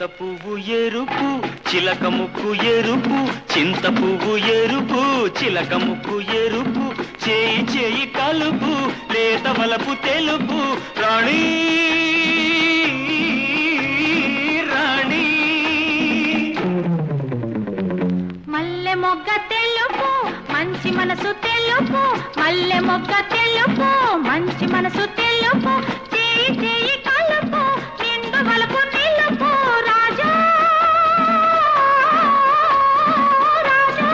పువ్వు ఎరుపు చిలక ముక్కు ఎరుపు, చింత పువ్వు ఎరుపు చిలక ముక్కు ఎరుపు, చేయి చేయి కలుపు లేత వలపు తెలుపు, రాణి రాణి. మల్లె మొగ్గ తెలుపు మంచి మనసు తెలుపు, మల్లె మొగ్గ తెలుపు మంచి మనసు తెలుపు, చేయి చేయి కలుపు నిండు వలపు నిలుపు, రాజా రాజా.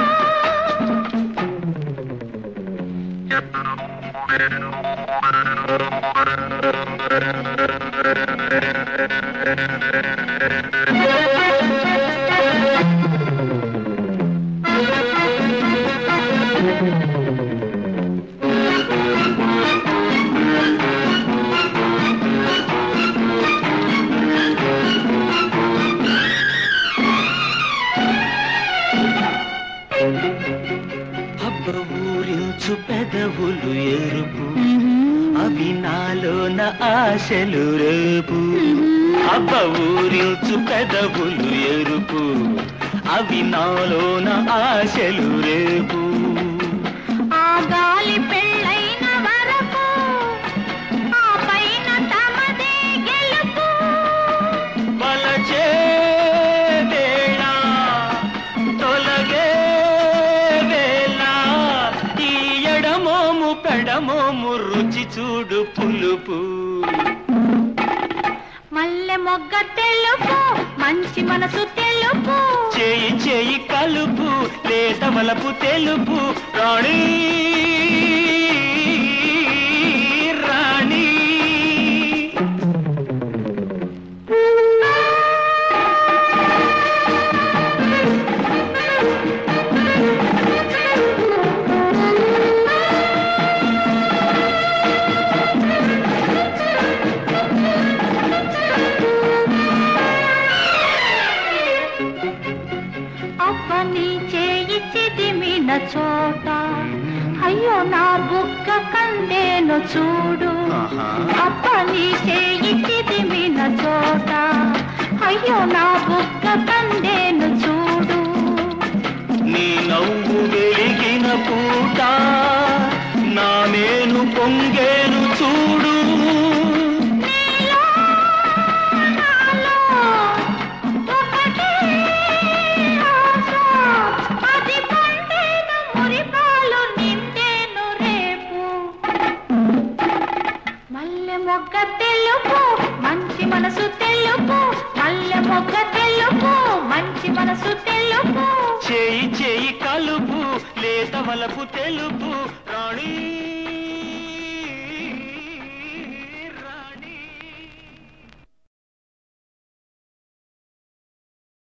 ఊరించు పెదవులు ఎరుపు, అవి నాలోన ఆశలు రేపు. అబ్బ ఊరించు పెదవులు ఎరుపు, అవి నాలోన ఆశలు రేపు. ఆ గాలి పెళ్ళైన వరకు ఆ పైన తమదే గెలుపు, వలచే వేళ తొలగే వేళ, ఈ ఎడమోము పెడమోము రుచి చూడు పులుపు. మల్లె మొగ్గ తెలుపు మంచి మనసు తెలుపు, చేయి చేయి కలుపు లేత వలపు తెలుపు, రాణి రాణి. అవ్వని చేయి చిదిమిన చోట అయ్యో నా బుగ్గ కందేను చూడు, అవ్వని చేయి చిదిమిన చోట అయ్యో నా బుగ్గ కందేను చూడు. నీ నవ్వు వెలిగిన పూట నా మేను పొంగేను చూడు. మొగ్గ తెలుపు మంచి మనసు తెలుపు, మల్లె మొగ్గ తెలుపు మంచి మనసు తెలుపు, చేయి చేయి కలుపు లేత వలపు తెలుపు, రాణి.